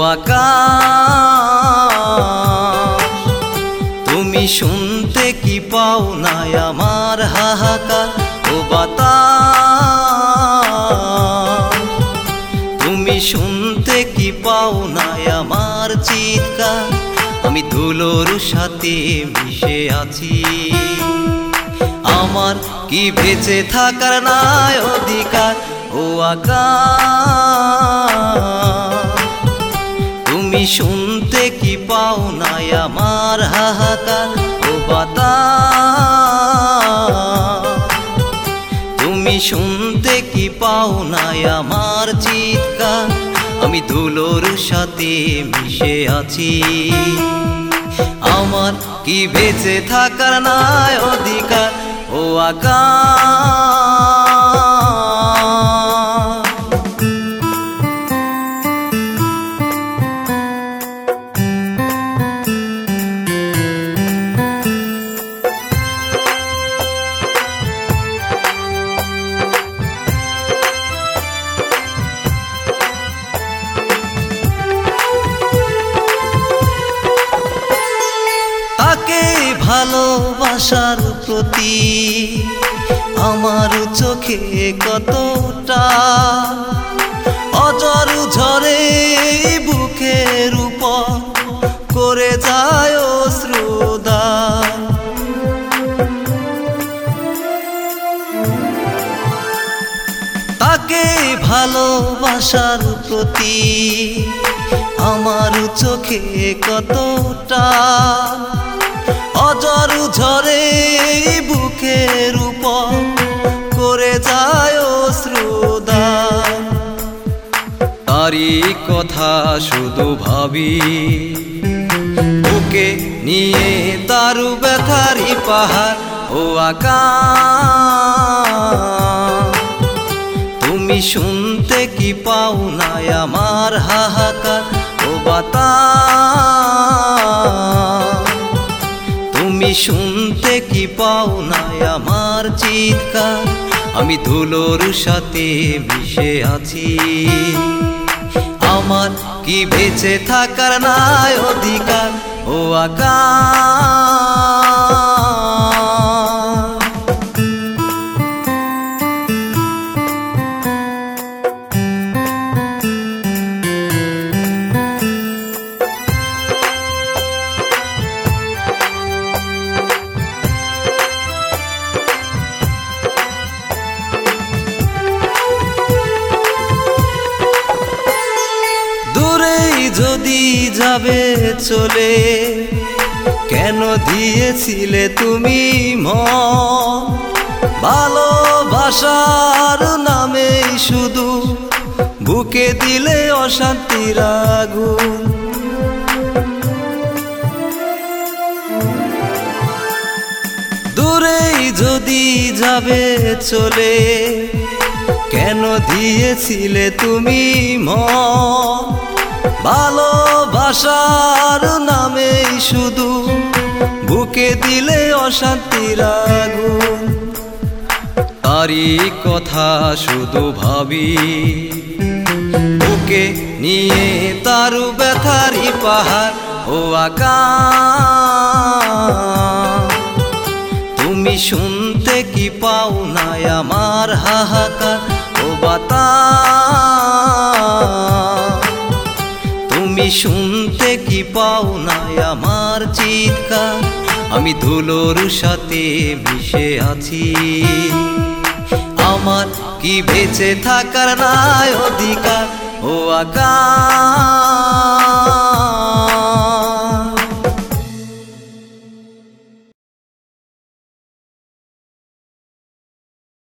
আকাশ, তুমি শুনতে কি পাও না আমার হাহাকার? ও বাতাস, তুমি শুনতে কি পাও না আমার চিৎকার? আমি ধুলোর সাথে মিশে আছি, আমার কি বেঁচে থাকার নাই অধিকার? ও আকাশ, তুমি শুনতে কি পাও না আমার হাহাকার? ও বাতাস, তুমি শুনতে কি পাও না আমার চিৎকার? আমি ধুলোর সাথে মিশে আছি, আমার কি বেঁচে থাকার নাই অধিকার? ও আকাশ, তাকে ভালোবাসার প্রতি আমার চোখে কতটা অঝর ঝরে, বুকের উপর করে যায় অশ্রুদান। তাকে ভালোবাসার প্রতি আমার চোখে কতটা অঝর ঝরে, বুকের উপর করে যায় অশ্রুদান। তারই কথা শুধু ভাবি, বুকে নিয়ে তার ব্যথারই পাহাড়। ও আকাশ, তুমি শুনতে কি পাও না আমার হাহাকার? ও বাতাস, তুমি শুনতে কি পাও না আমার চিৎকার? আমি ধুলোর সাথে মিশে আছি, আমার কি বেঁচে থাকার নাই অধিকার? ও আকাশ, যদি যাবে চলে, কেন দিয়েছিলে তুমি মন? ভালোবাসার নামে শুধু বুকে দিলে অশান্তির আগুন। দূরেই যদি যাবে চলে, কেন দিয়েছিলে তুমি মন? ভালোবাসার নামে শুধু বুকে দিলে অশান্তির আগুন। তারই কথা শুধু ভাবি, বুকে নিয়ে তার ব্যথারই পাহাড়। ও আকাশ, তুমি শুনতে কি পাও না আমার হাহাকার? ও বাতাস, তুমি শুনতে কি পাও না আমার চিৎকার? আমি ধুলোর সাথে মিশে আছি, আমার কি বেঁচে থাকার নাই অধিকার? ও আকাশ।